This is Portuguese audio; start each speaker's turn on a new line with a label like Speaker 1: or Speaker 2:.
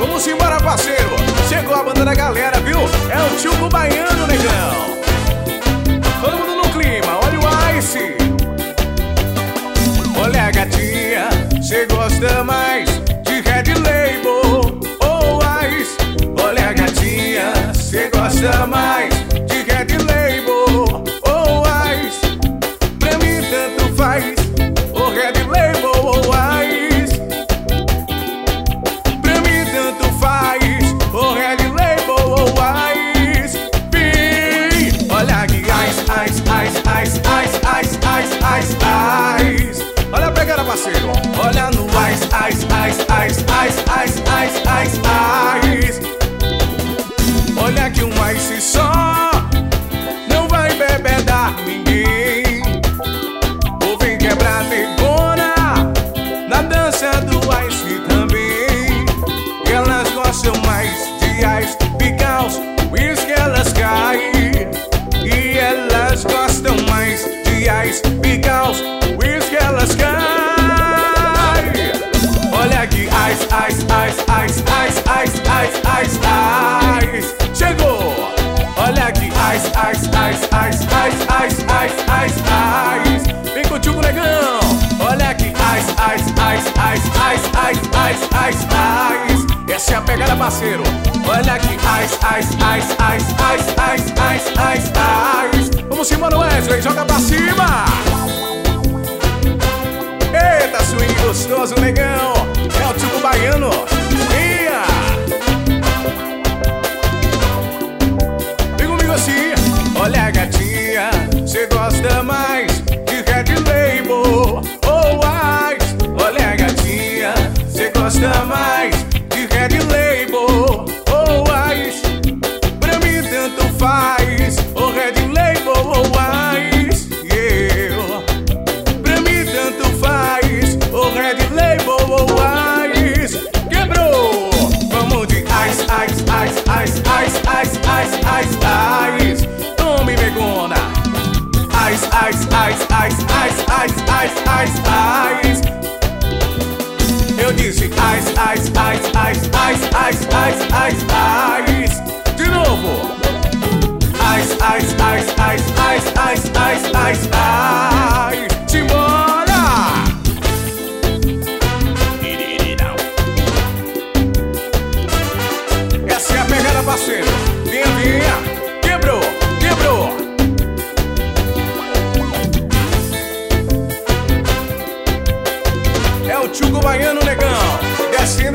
Speaker 1: Vamos embora, parceiro. Chegou a banda da galera, viu? É o Tchugo Baiano, negão. Todo mundo no clima, olha o Ice. Olha a gatinha, cê gosta mais de Red Label ou Ice. Olha a gatinha, cê gosta mais de Red Label ou Ice. Pra mim tanto faz o Red Label ou Ice. Pra mim tanto faz o Red Label ou Ice. Vem, olha aqui, Ice, Ice, Ice, Ice, Ice, Ice, Ice, Ice, Ice. Olha a pegada, parceiro. Olha no Ice, Ice, Ice, Ice, Ice, Ice, Ice, Ice, Ice. Olha que um Ice só não vai bebedar ninguém. Ou vem quebrar negona na dança do Ice também. Elas gostam mais de Ice because whisky elas caem. E elas gostam mais de Ice because whisky elas caem. Olha aqui, Ice, Ice, Ice, Ice, Ice, Ice, Ice, Ice, Ice. Chegou! Olha aqui, Ice, Ice, Ice, Ice, Ice, Ice, Ice, Ice, Ice. Vem contigo, negão! Olha aqui, Ice, Ice, Ice, Ice, Ice, Ice, Ice, Ice, Ice. Essa é a pegada, parceiro. Olha aqui, Ice, Ice, Ice, Ice, Ice, Ice, Ice, Ice, Ice. Vamos embora, Wesley, joga pra cima! Eita, swing gostoso, negão! É o Tchugo Baiano! Ia! Vem comigo assim! Olha a gatinha, cê gosta mais de Red Label ou Ice. Olha a gatinha, cê gosta mais de Red Label ou Ice. Pra mim tanto faz o Red Label ou Ice. Yeah. Pra mim tanto faz o Red Label ou Ice. Quebrou! Vamos de Ice, Ice, Ice, Ice, Ice, Ice, Ice, Ice, Ice. Tome, negona. Ice, Ice, Ice, Ice, Ice, Ice, Ice, Ice, Ice. Eu disse Ice, Ice, Ice, Ice, Ice, Ice, Ice, Ice, Ice. De novo. Ice, Ice, Ice, Ice, Ice, Ice, Ice, Ice, Ice. Simbora! Essa é a pegada, parceiro. Vinha, vinha. Quebrou, quebrou. É o Tchugo Baiano, negão. Descendo